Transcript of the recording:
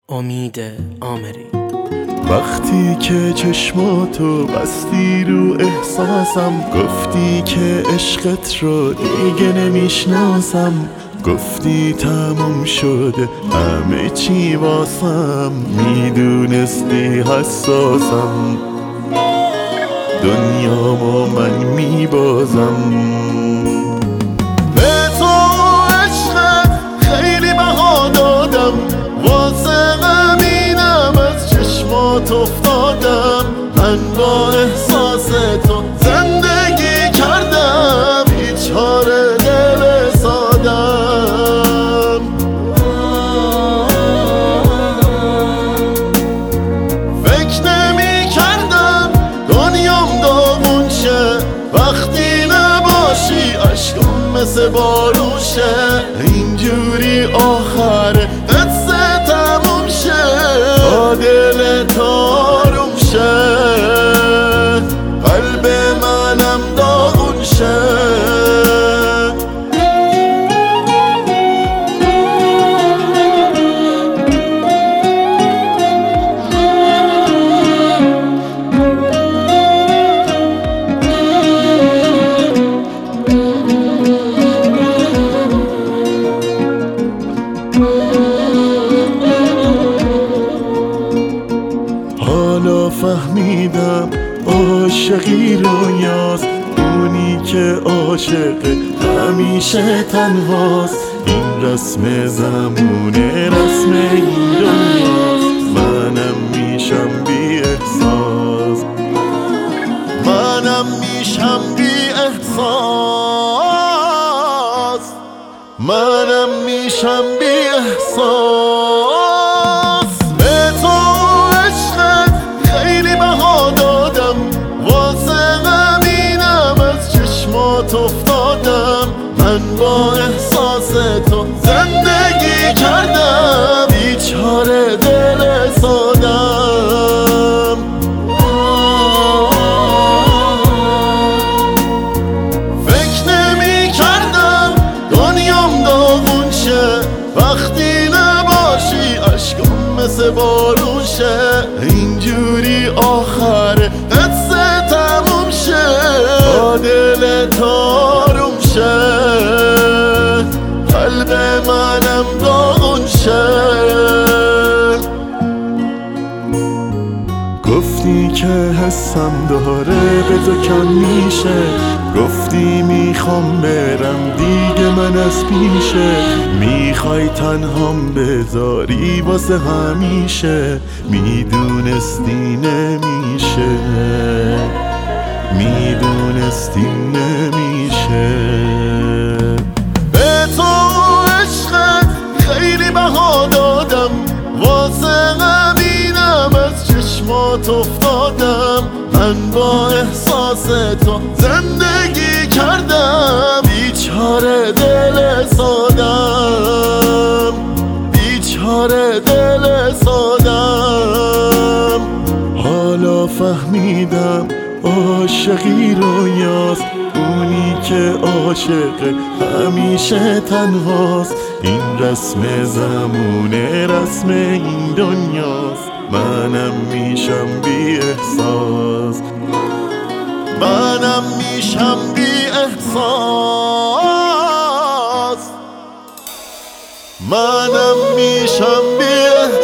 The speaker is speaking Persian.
امید آمری. وقتی که چشماتو بستی رو احساسم، گفتی که عشقت رو دیگه نمیشناسم، گفتی تموم شده همه چی واسم، میدونستی حساسم، دنیامو من میبازم. به تو عشقت خیلی بها دادم، واسه همینم از چشمات افتادم. من با احساس تو زندگی کردم، بیچاره دل سادم. فکر نمی کردم دنیام داغون شه، وقتی نباشی عشقم مثل بارون شه. اینجوری آخره قصه تموم شه، تا دل تاروم شه، قلب منم داغون شه. حالا فهمیدم عاشقی رویاست، اونی که عاشق همیشه تنهاست. این رسم زمونه، رسم این دنیاست. منم میشم بی احساس، منم میشم بی احساس، منم میشم بی احساس. به تو عشقت خیلی بها دادم، واسه همینم از چشمات افتادم. من با احساس تو زندگی کردم، بیچاره دل سادم. فکر نمی کردم دنیام داغون شه، وقتی نباشی عشقم مثل بارون شه. اینجوری آخره قصه تموم شه، تا دل تاروم شه، قلب منم داغون شه. گفتی که حسم داره به تو کم میشه، گفتی میخوام برم دیگه من از پیشه. میخوای تنهام بذاری واسه همیشه، میدونستی نمیشه، میدونستی نمیشه. به تو عشقت خیلی بها دادم، واسه همینم از چشمات افتادم. من با احساس تو زندگی کردم، بیچاره دل سادم، بیچاره دل سادم. حالا فهمیدم عاشقی رویاست، اونی که عاشق همیشه تنهاست. این رسم زمونه، رسم این دنیاست. منم میشم بی احساس، منم میشم بی احساس، منم میشم بی احساس.